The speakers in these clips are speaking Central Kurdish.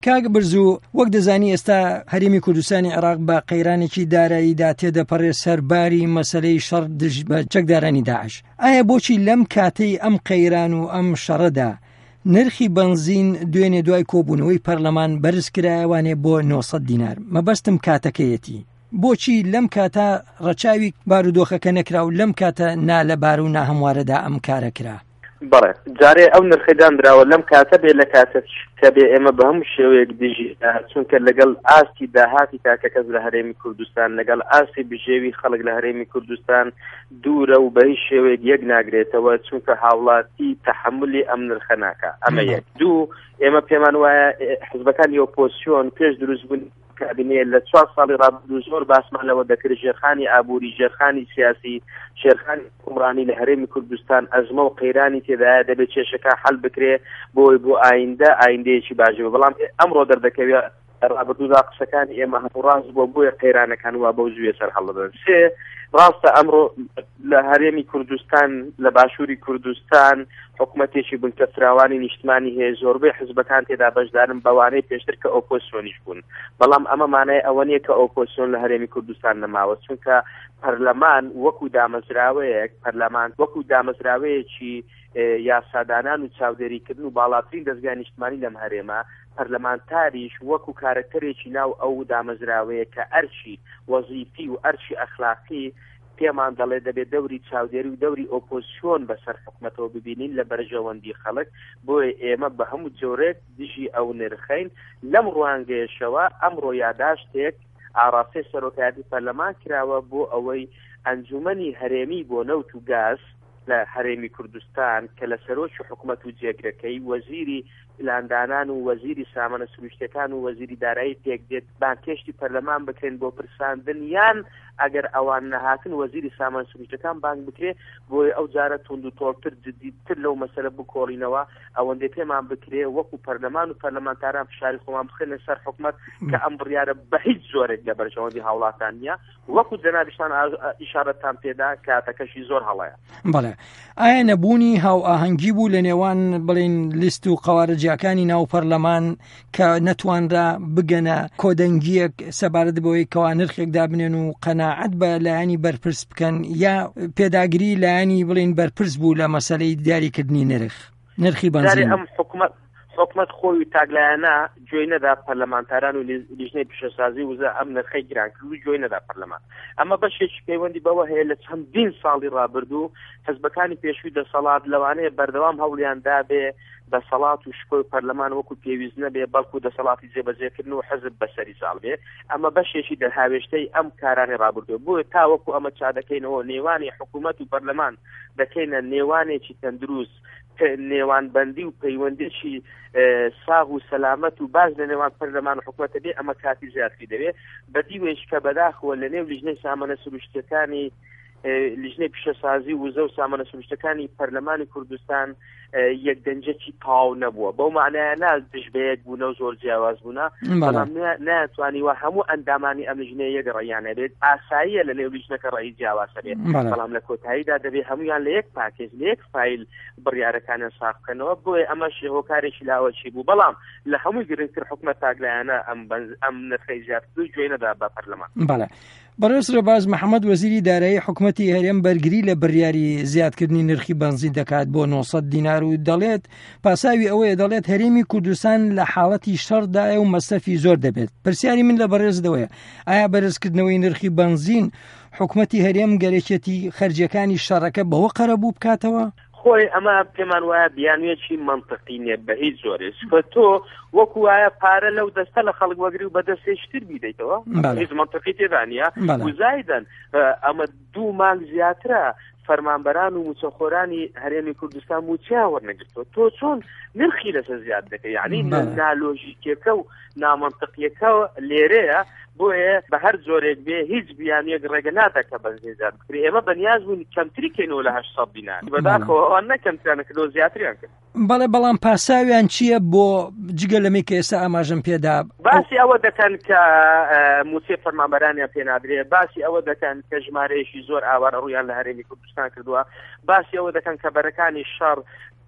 کاک برزوو وەک دەزانی ئێستا هەرێمی کوردستانی عێراق بە قەیرانێکی داراییدا تێدەپەڕێ سەرباری مەسەلەی شەڕ دژ بە چەکدارانی داعش. ئایا بۆچی لەم کاتەی ئەم قەیران و ئەم شەڕەدا نرخی بنزین دوێنێ دوای کۆبوونەوەی پەرلەمان بەرز کرایەوانێ بۆ 900 دینار؟ مەبەستم کاتەکەیەتی بۆچی لەم کاتە ڕەچاوی بارودۆخەکە نەکرا و لەم کاتە نا لە بار و ناهەموارەدا ئەم کارە کرا؟ بەڵێ جارێ ئەو نرخەدان درراوە لەم کاتە بێ لە کاتە کە بێ ئێمە بە هەموو شێوەیەک دژی چونکە لەگەڵ ئاستی داهاتی تاکە کەس لە هەرێمی کوردستان لەگەڵ ئاستی بژێوی خەڵک لە هەرێمی کوردستان دوورە و بە هیچ شێوەیەک یەک ناگرێتەوە چونکە هاوڵاتی تەحملی ئەم نرخە ناکە. ئەمە یەک. دوو، ئێمە پێمان وایە حزبەکانی ئۆپۆزیسیۆن پێش دروستبوون کابینێ لە 4 ساڵی ڕابردوو زۆر باسمان لەوە دەکرد ژێرخانی ئابووری، ژێرخانی سیاسی، ژێرخانی حکومڕانی لە هەرێمی کوردستان ئەزمە و قەیرانی تێدایە دەبێت کێشەکە حەل بکرێ بۆی بۆ ئایندەیەکی باشە. بەڵام ئەمڕۆ دەردەکەوێت ڕابردوودا قسەکانی ئێمە هەموو ڕاست بۆ بۆیە قەیرانەکان وا بەو زوێ سەر هەڵدەدەن. سێ، ڕاستە ئەمڕۆ لە هەرێمی کوردستان لە باشووری کوردستان حکوومەتێکی بنکە فراوانی نیشتمانی هەیە، زۆربەی حزبەکان تێدا بەشدارن بەوانەی پێشتر کە ئۆپۆزیسیۆنیش بوون. بەڵام ئەمە مانای ئەوە نییە کە ئۆپۆزیسیۆن لە هەرێمی کوردستان نەماوە، چونکە پەرلەمان وەکو دامەزراوەیەک پەرلەمان وەکو دامەزراوەیەکی یاسادانان و چاودێریکردن و باڵاترین دەستگای نیشتمانی لەم هەرێمە، پەرلەمانتاریش وەکو کارکتەرێکی ناو ئەو دامەزراوەیە کە ئەرچی وەزیفی و ئەرچی ئەخلاقی پێمان دەڵێ دەبێت دەوری چاودێری و دەوری ئۆپۆزیسیۆن بەسەر حکومەتەوە ببینین لە بەرژەوەندی خەڵک. بۆیە ئێمە بە هەموو جۆرێک دژی ئەو نرخەین. لەم ڕوانگەیەشەوە ئەمڕۆ یاداشتێک ئاڕاستەی سەرۆکایەتی پەرلەمان کراوە بۆ ئەوەی ئەنجومەنی هەرێمی بۆ نەوت و گاز لە هەرێمی کوردستان کە لە سەرۆکی حکومەت و جێگرەکەی وەزیری لاندانان و وەزیری سامانە سروشتەکان و وەزیری دارایی پێک دێت بانکێشتی پەرلەمان بکرێن بۆ پرساندن، یان ئەگەر ئەوان نەهاتن وەزیری سامان سروشتەکان بانک بکرێ بۆی ئەو جارە تونند و تۆڵتر جدیتر لەو مەسەلە بکۆڵینەوە. ئەوەندەی پێمان بکرێ وەکو پەرلەمان و پەرلەمانتاران فشاری خۆمان بخێن لەسەر حکومەت کە ئەم بڕیارە بە هیچ زۆرێک لە بەرژەوەندی هاوڵاتان نییە. وەکو جەنابیشتان ئیشارەتان پێدا کاتەکەشی زۆر هەڵەیە. بەڵێ، ئایا نەبوونی هاو ئاهەنگی بوو لە نێوان بڵێن لیست و قەوارەجیەکانی ناو پەرلەمان کە نەتوانرا بگەنە کۆدەنگیەک سەبارەت بەوەی کەوا نرخێک دابنێن و قەناعەت بە لایەنی بەرپرس بکەن، یا پێداگیری لایەنی بڵێن بەرپرس بوو لە مەسەلەی دیاریکردنی نرخی بنزین؟ ئەم حکومەت خۆی تاگلایەنە گوێی نەدا پەرلەمانتاران و لیژنەی پیشەسازی وزە ئەم نرخەی گرانکرد و گوێی نەدا پەرلەمان. ئەمە بەشێکی پەیوەندی بەوە هەیە لە چەندین ساڵی ڕابردوو حزبەکانی پێشووی دەسەڵات لەوانەیە بەردەوام هەوڵیان دابێ دەسەڵات و شکۆی پەرلەمان وەکو پێویست نەبێ بەڵکو دەسەڵاتی جێبەجێکردن و حزب بەسەری ساڵ بێ. ئەمە بەشێکی دەرهاوێشتەی ئەم کارانی ڕابردووە. بۆیە تا وەکو ئەمە چادەکەینەوە نێوانی حکوومەت و پەرلەمان دەکەینە نێوانێکی تەندروست، نێوانبەندی و پەیوەندێکی ساغ و سەلامەت و باش لە نێوان پەرلەمان و حکوومەتە بێ. ئەمە کاتی زیاتری دەوێت بەدیوێش کە بەداخەوە لە نێو لیژنەی سامانە سروشتەکانی لیژنەی پیشەسازی وزە و سامانە سروشتەکانی پەرلەمانی کوردستان یەکدەنجێکی تاو نەبووە. بەو معنایە دژبەیەک بوونە و زۆر جیاواز بوونە، بەڵام ناتوانیوە هەموو ئەندامانی ئەم لیژنەیە یەک ڕێیانە بێت. ئاساییە لە نێو لیژنەکە ڕێی جیاوازە بێت، بەڵام لە کۆتاییدا دەبێت هەمویان لە یەک پاکێج لە یەک فایل بڕیارەکانیان ساغ بکەنەوە. بۆیە ئەمەش هۆکارێکی لاوەچی بوو. بەڵام لە هەمووی گرنگتر حکومەت تاگلایەنە ئەم نرخەی زیاتر گوێی نەدا بە پەرلەمان. بەڵێ، بەڕێز ڕێباز محەممەد وەزیری دارایی حکوومەتی هەرێم بەرگری لە بڕیاری زیادکردنی نرخی بنزین دەکات بۆ 900 دینار و دەڵێت پاساوی ئەوەیە دەڵێت هەرێمی کوردستان لە حاڵەتی شەڕدایە و مەسەفی زۆر دەبێت. پرسیاری من لە بەڕێزدەوەیە، ئایا بەرزکردنەوەی نرخی بنزین حکوومەتی هەرێم گەرەکێتی خەرجیەکانی شەڕەکە بەوە قەرە بوو بکاتەوە؟ خۆی ئەمە پێمان وایە بیانوێکی منطقی نیە بە هیچ زۆرێک. تۆ وەکو وایە پارە لەو دەستە لە خەڵک وەگری و بەدەستێشتر بیدەیتەوە، هیچ منطقی تێدا نیە. وزایدەن ئەمە 2 مانگ زیاترە فەرمانبەران و موچەخۆرانی هەرێمی کوردستان موچیان وەرنەگرتووە. تۆ چۆن نرخی لەسەر زیاد دەکەی؟ یعنی نالۆژیکێکە و نامەنطقیەکە لێرەیە. بۆیە بە هەر زۆرێک بێ هیچ بیانیەک ڕێگە نادەکە بەنزین زیاد بکرێ. ئێمە بەنیاز بوون کەمتری کەینەوە لە 800 دینار. بەداخەوە ئەوان نەکەمتریانەکردەوە زیاتریان کرد. بەڵام پاساویان چییە بۆ جگە لەمەی کە ئێستا ئاماژەم پێدا؟ باسی ئەوە دەکەن کە موچێ فەرمانبەرانیان پێنادرێ، باسی ئەوە دەکەن کە ژمارەیەشی زۆر ئاوارە ڕوویان لە هەرێمی کوردستان کردووە، باسی ئەوە دەکەن کە بەرەکانی شەڕ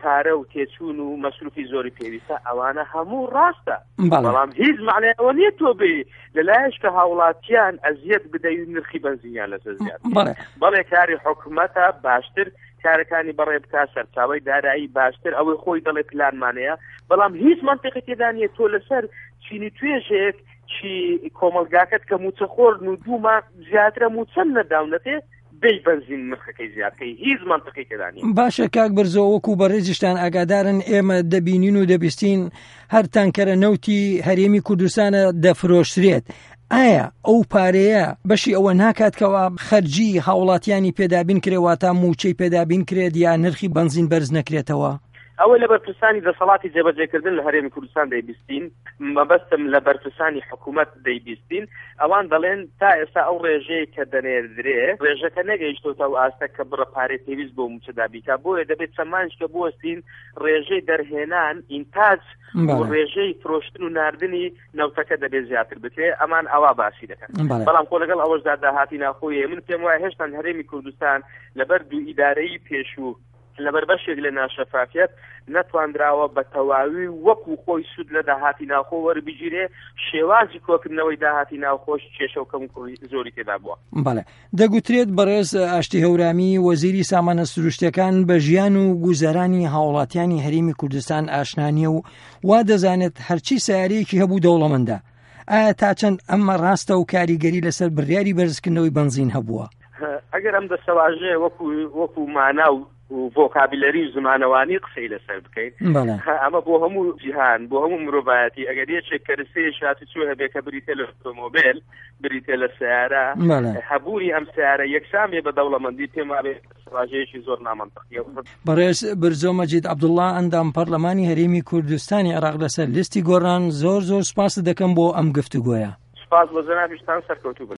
پارە و تێچوون و مەسروفی زۆری پێویستە ئەوانە هەموو ڕاستە بەڵام هیچ معنایەوە نییە تۆ بێ لەلایەش کە هاوڵاتیان ئەزیەت بدەی نرخی بەنزینیان لەسەر زیاد بەڵێ کاری حکوومەتە باشتر کارەکانی بەڕێ بکا سەرچاوی دارایی باشتر ئەوەی خۆی دەڵێ پلانمانەیە بەڵام هیچ منطقی تێدا نیە تۆ لەسەر چینی توێژێک چی کۆمەلگاکەت کە موچە خۆردن و دووما زیاترە موچەند نەداونەتێ بێ بەنزین نرخەکەی زیادکەی هیچ منطقی تێدا نیە. باشە کاک بەرزۆ وەکو بەڕێزیشتان ئاگادارن ئێمە دەبینین و دەبیستین هەر تانکەرە نەوتی هەرێمی کوردستانە دەفرۆشرێت. ئایا ئەو پارەیە بەشی ئەوە ناکاتکەوە خەرجی هاوڵاتیانی پێدابین کرێواتە موچەی پێدابین کرێت یا نرخی بەنزین بەرز نەکرێتەوە؟ ئەوە لە بەرپرسانی دەسەڵاتی جێبەجێکردن لە هەرێمی کوردستان دەیبیستین مەبەستم لە بەرپرسانی حکوومەت دەیبیستین ئەوان دەڵێن تا ئێستا ئەو ڕێژەیە کە دەنێردرێ ڕێژەکە نەگەیشتۆتە و ئاستە کە بڕە پارەی پێویست بۆ موچەدابیکە بۆیە دەبێت چەمانش کە بوەستین ڕێژەی دەرهێنان ئینتاج و ڕێژەی فرۆشتن و ناردنی نەوتەکە دەبێت زیاتر بکرێ ئەمان ئەوە باسی دەکەن بەڵام خۆ لەگەڵ ئەوەشدا داهاتی ناخۆیە من پێم وایە هێشتا هەرێمی کوردستان لەبەر دوو ئیدارەی پێشوو لەبەر بەشێک لە ناشەفافیت نەتوانراوە بە تەواوی وەکو خۆی سود لە داهاتی ناوخۆ وەربگیرێ شێوازی کۆکردنەوەی داهاتی ناوخۆش کێشە و کەم زۆری تێدا بووە. بەڵێ دەگوترێت بەڕێز ئاشتی هەورامی وەزیری سامانە سروشتەکان بە ژیان و گوزەرانی هاوڵاتیانی هەرێمی کوردستان ئاشنانیە و وا دەزانێت هەرچی سیارەیەکی هەبوو دەوڵەمەندە. ئایا تا چەند ئەمە ڕاستە و کاریگەری لەسەر بڕیاری بەرزکردنەوەی بەنزین هەبووە؟ ئەگەر ئەم دەسەواژەیە وەکو مانا و ڤۆکابیلەری زمانەوانی قسەی لەسەر بکەین ئەمە بۆ هەموو جیهان بۆ هەموو مرۆڤایەتی ئەگەر یەکێک کەرسەیە شاتی چوە هەبێ کە بریتە لە ئۆتۆمۆبیل بریتە لە سیارە هەبووری ئەم سیارە یەکسامێ بە دەوڵەمەندی پێم وابێ سەواژەیەکی زۆر نامەنتەقیە. بەڕێز برزۆ مەجید عەبدوڵڵا ئەندام پەرلەمانی هەرێمی کوردستانی عێراق لەسەر لیستی گۆڕان زۆر سوپاس دەکەم بۆ ئەم گفتوگۆیە. سپاس بۆ جەنابیشتان سەرکەوتوو بن.